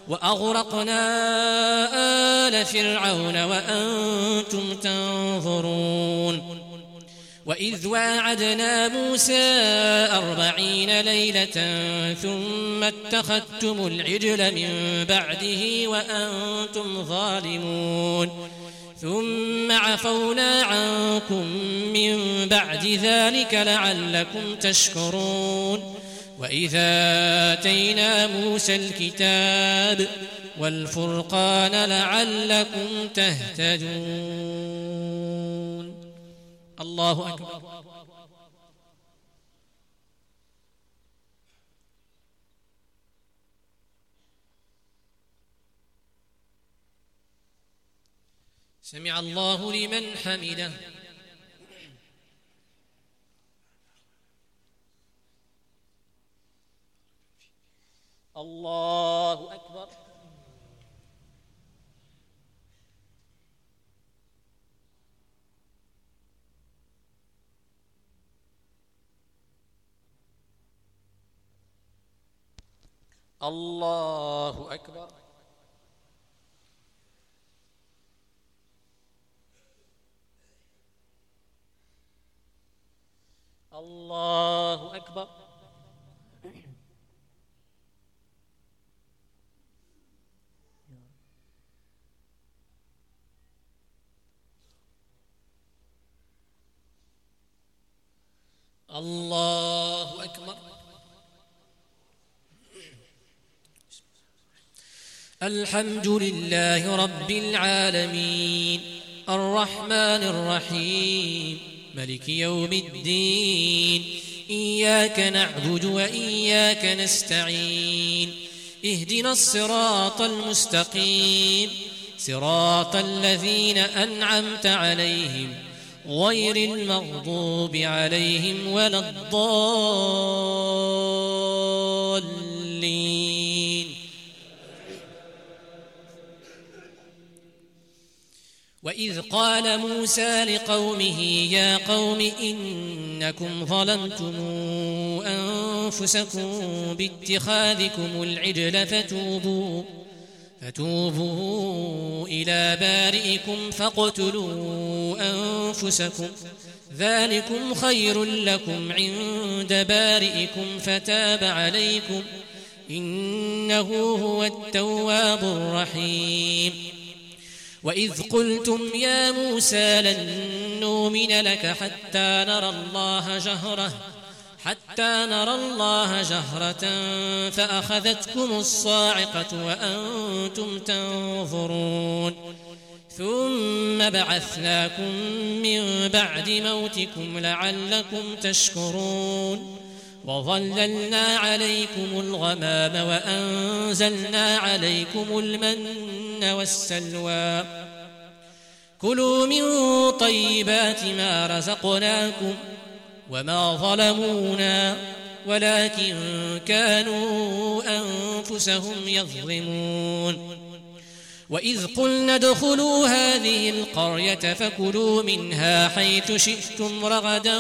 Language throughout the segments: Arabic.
وأغرقنا آل فرعون وأنتم تنظرون وإذ واعدنا موسى 40 ليلة ثم اتخذتم العجل من بعده وأنتم ظالمون ثم عفونا عنكم من بعد ذلك لعلكم تشكرون وإذا آتينا موسى الكتاب والفرقان لعلكم تهتدون. الله أكبر. سمع الله لمن حمده. الله أكبر. الله أكبر. الله أكبر. الله أكبر. الحمد لله رب العالمين الرحمن الرحيم ملك يوم الدين إياك نعبد وإياك نستعين اهدنا الصراط المستقيم صراط الذين أنعمت عليهم غير المغضوب عليهم ولا الضالين. وإذ قال موسى لقومه يا قوم إنكم ظلمتم أنفسكم باتخاذكم العجل فتوبوا إلى بارئكم فاقتلوا أنفسكم ذلكم خير لكم عند بارئكم فتاب عليكم إنه هو التواب الرحيم. وإذ قلتم يا موسى لن نؤمن لك حتى نرى الله جهرة فأخذتكم الصاعقة وأنتم تنظرون ثم بعثناكم من بعد موتكم لعلكم تشكرون وظللنا عليكم الغمام وأنزلنا عليكم المن والسلوى كلوا من طيبات ما رزقناكم وما ظلمونا ولكن كانوا أنفسهم يظلمون. وإذ قلنا ادخلوا هذه القرية فكلوا منها حيث شئتم رغدا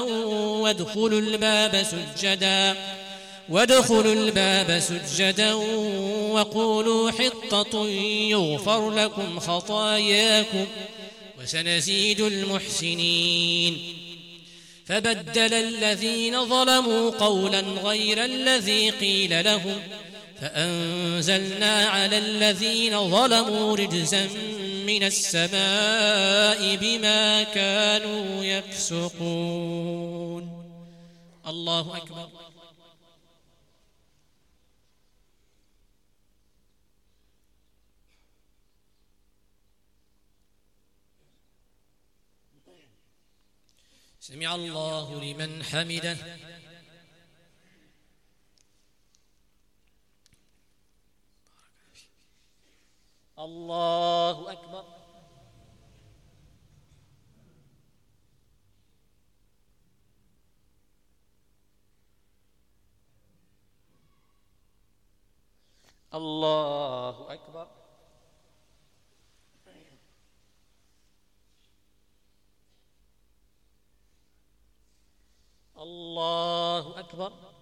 وادخلوا الباب سجدا وقولوا حطة يغفر لكم خطاياكم وسنزيد المحسنين. فبدل الذين ظلموا قولا غير الذي قيل لهم فأنزلنا على الذين ظلموا رجزا من السماء بما كانوا يفسقون. الله أكبر. سمع الله لمن حمده. الله أكبر. الله أكبر. الله أكبر.